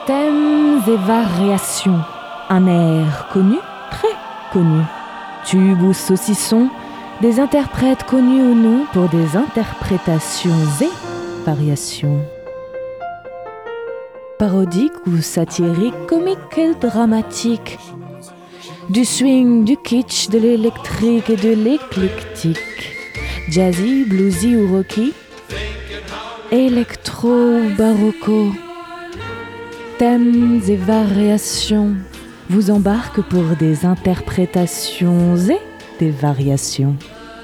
Thèmes et variations. Un air connu, très connu. Tube ou saucisson, des interprètes connus ou non pour des interprétations et variations. Parodique ou satirique, comique et dramatique. Du swing, du kitsch, de l'électrique et de l'éclectique. Jazzy, bluesy ou rocky. Électro ou barocco. Thèmes et variations vous embarquent pour des interprétations et des variations.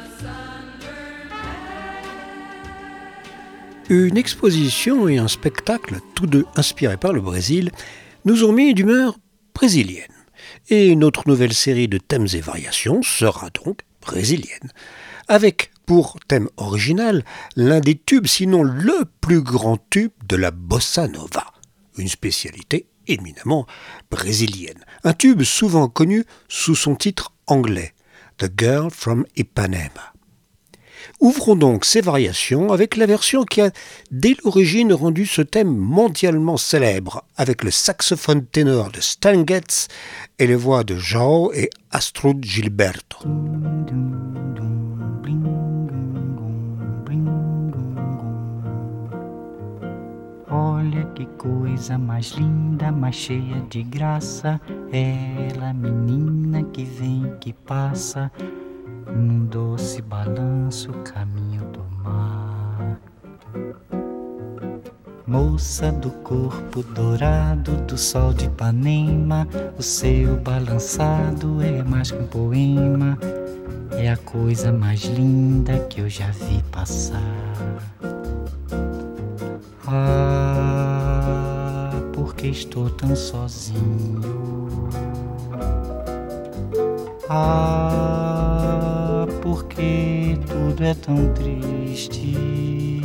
Une exposition et un spectacle, tous deux inspirés par le Brésil, nous ont mis d'humeur brésilienne. Et notre nouvelle série de thèmes et variations sera donc brésilienne. Avec pour thème original l'un des tubes, sinon le plus grand tube de la bossa nova. Une spécialité éminemment brésilienne. Un tube souvent connu sous son titre anglais, The Girl from Ipanema. Ouvrons donc ces variations avec la version qui a dès l'origine rendu ce thème mondialement célèbre, avec le saxophone ténor de Stan Getz et les voix de João et Astrud Gilberto. Olha que coisa mais linda, mais cheia de graça. Ela, menina que vem, que passa, num doce balanço, caminho do mar. Moça do corpo dourado, do sol de Ipanema, o seu balançado é mais que um poema. É a coisa mais linda que eu já vi passar. Ah, porque estou tão sozinho. Ah, porque tudo é tão triste.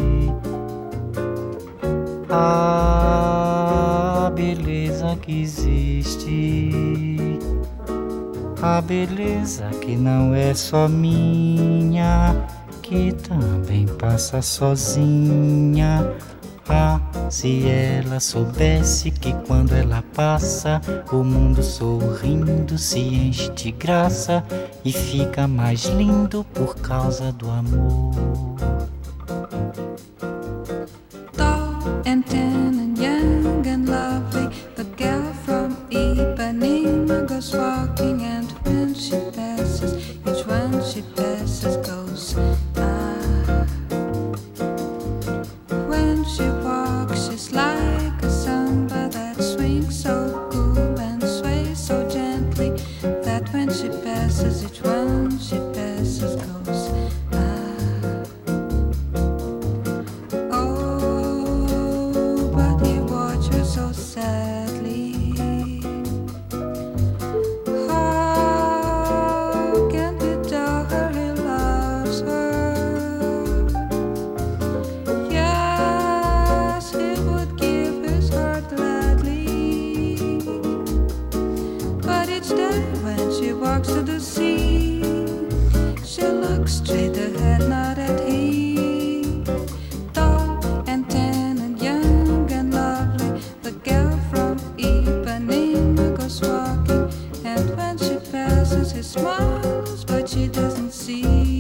Ah, beleza que existe. A beleza que não é só minha, que também passa sozinha. Ah, se ela soubesse que quando ela passa, o mundo sorrindo se enche de graça e fica mais lindo por causa do amor. Tall and tan and young and lovely, the girl from Ipanema goes walking, and when she passes, each one she passes goes she walks, she's like a samba that swings so cool and sways so gently, that when she passes, each one she passes goes oh, but he watches her so sadly. How can he tell her he loves her? Walks to the sea, she looks straight ahead, not at him. Tall and tan and young and lovely, the girl from Ipanema goes walking, and when she passes, he smiles, but she doesn't see.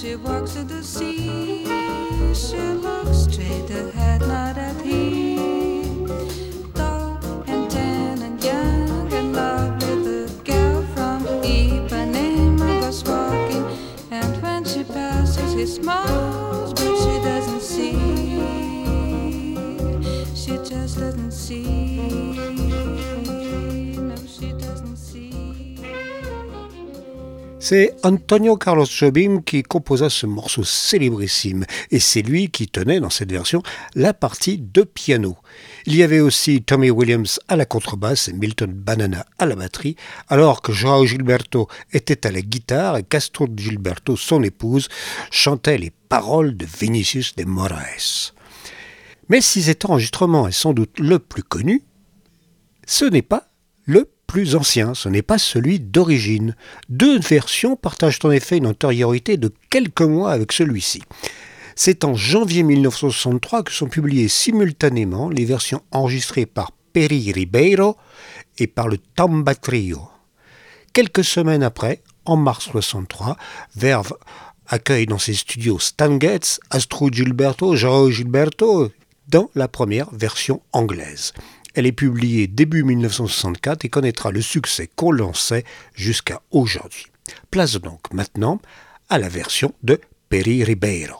she walks to the sea, she looks straight ahead, not at him. Tall and tan and young and lovely, the girl from Ipanema goes walking, and when she passes, he smiles, but she doesn't see. She just doesn't see. No, she doesn't see. C'est Antonio Carlos Jobim qui composa ce morceau célébrissime, et c'est lui qui tenait dans cette version la partie de piano. Il y avait aussi Tommy Williams à la contrebasse et Milton Banana à la batterie, alors que João Gilberto était à la guitare et Castro Gilberto, son épouse, chantait les paroles de Vinicius de Moraes. Mais si cet enregistrement est sans doute le plus connu, ce n'est pas le plus ancien, ce n'est pas celui d'origine. Deux versions partagent en effet une antériorité de quelques mois avec celui-ci. C'est en janvier 1963 que sont publiées simultanément les versions enregistrées par Peri Ribeiro et par le Tamba Trio. Quelques semaines après, en mars 1963, Verve accueille dans ses studios Stan Getz, Astro Gilberto, João Gilberto dans la première version anglaise. Elle est publiée début 1964 et connaîtra le succès qu'on lançait jusqu'à aujourd'hui. Place donc maintenant à la version de Peri Ribeiro.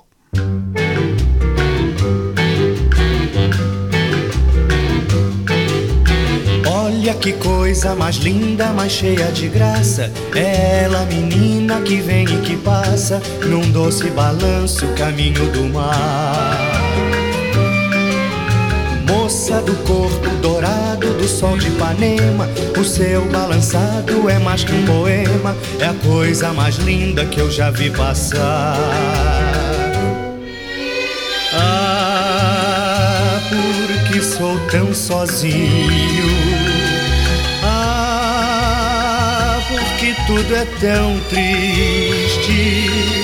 Olha que coisa mais linda, mais cheia de graça. É ela, menina, que vem e que passa num doce balanço, caminho do mar. Moça do corpo dourado do sol de Ipanema, o seu balançado é mais que um poema, é a coisa mais linda que eu já vi passar. Ah, porque sou tão sozinho. Ah, porque tudo é tão triste.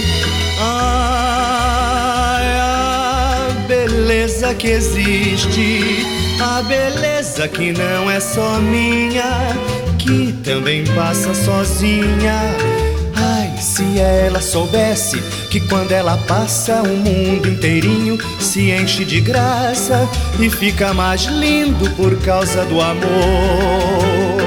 Beleza que existe, a beleza que não é só minha, que também passa sozinha. Ai, se ela soubesse que quando ela passa o mundo inteirinho se enche de graça e fica mais lindo por causa do amor.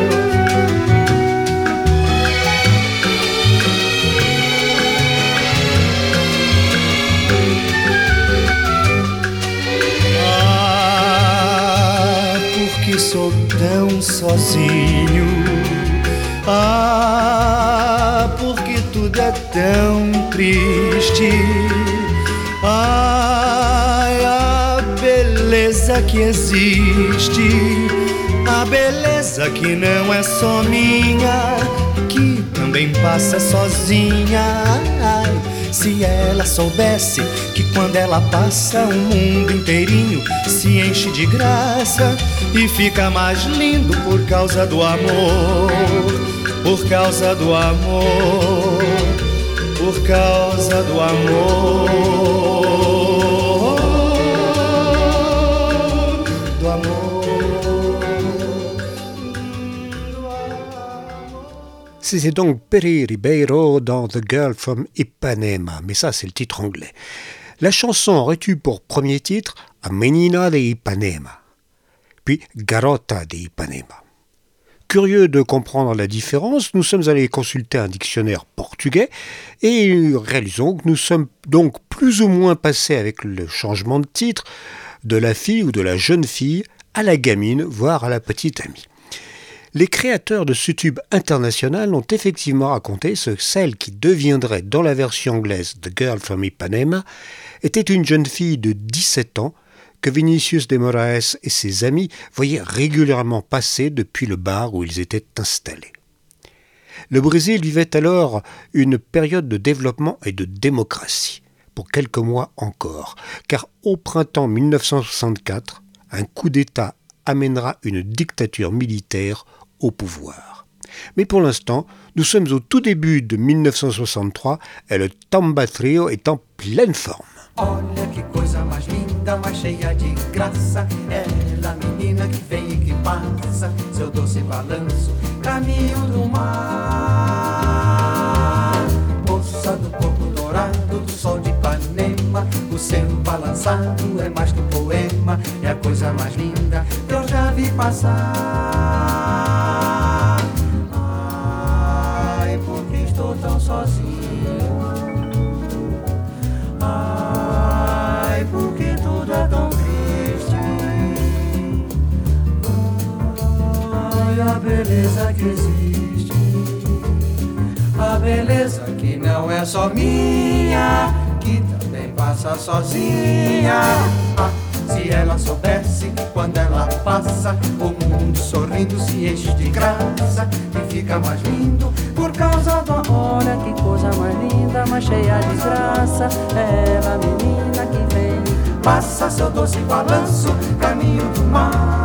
Sou tão sozinho. Ah, porque tudo é tão triste. Ai, a beleza que existe, a beleza que não é só minha, que também passa sozinha. Ai, se ela soubesse que quando ela passa o mundo inteirinho se enche de graça e fica mais lindo por causa do amor, por causa do amor, por causa do amor, do amor. C'était donc Peri Ribeiro dans The Girl from Ipanema, mais ça c'est le titre anglais. La chanson aurait eu pour premier titre A Menina de Ipanema, puis Garota de Ipanema. Curieux de comprendre la différence, nous sommes allés consulter un dictionnaire portugais et réalisons que nous sommes donc plus ou moins passés avec le changement de titre de la fille ou de la jeune fille à la gamine, voire à la petite amie. Les créateurs de ce tube international ont effectivement raconté que celle qui deviendrait dans la version anglaise The Girl from Ipanema était une jeune fille de 17 ans que Vinicius de Moraes et ses amis voyaient régulièrement passer depuis le bar où ils étaient installés. Le Brésil vivait alors une période de développement et de démocratie, pour quelques mois encore, car au printemps 1964, un coup d'État amènera une dictature militaire au pouvoir. Mais pour l'instant, nous sommes au tout début de 1963 et le Tamba Trio est en pleine forme. Olha que coisa mais linda, mais cheia de graça. Ela, menina que vem e que passa, seu doce balanço, caminho do mar. Moça do corpo dourado, do seu balançado é mais que um poema, é a coisa mais linda que eu já vi passar. Ai, porque estou tão sozinho. Ai, porque tudo é tão triste. Ai, a beleza que existe, a beleza que não é só minha, que também passa sozinha. Ah, se ela soubesse que quando ela passa, o mundo sorrindo se enche de graça e fica mais lindo por causa do amor. Olha que coisa mais linda, mais cheia de graça. É ela, menina que vem, passa seu doce balanço, caminho do mar.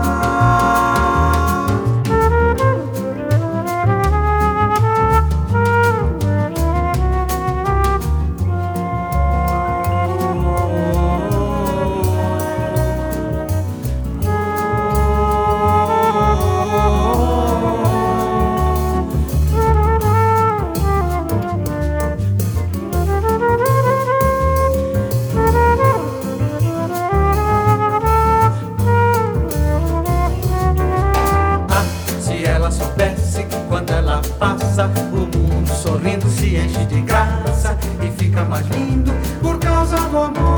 O mundo sorrindo se enche de graça e fica mais lindo por causa do amor.